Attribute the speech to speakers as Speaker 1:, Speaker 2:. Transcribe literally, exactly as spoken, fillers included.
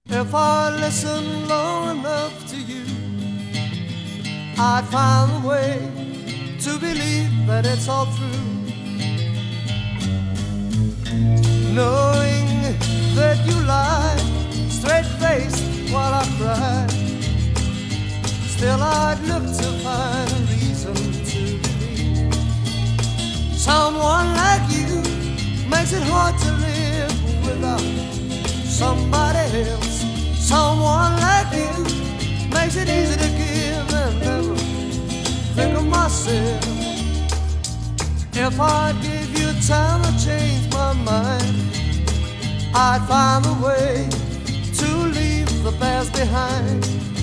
Speaker 1: If I listened long enough to you, I'd find a way to believe that it's all true. Knowing that you lie, straight-faced while I cry, still I'd look to find a reason to believe. Someone like you makes it hard to live without somebody else. Someone like you makes it easy to give and never think of myself. If I give you time to change my mind, I'd find a way to leave the past behind.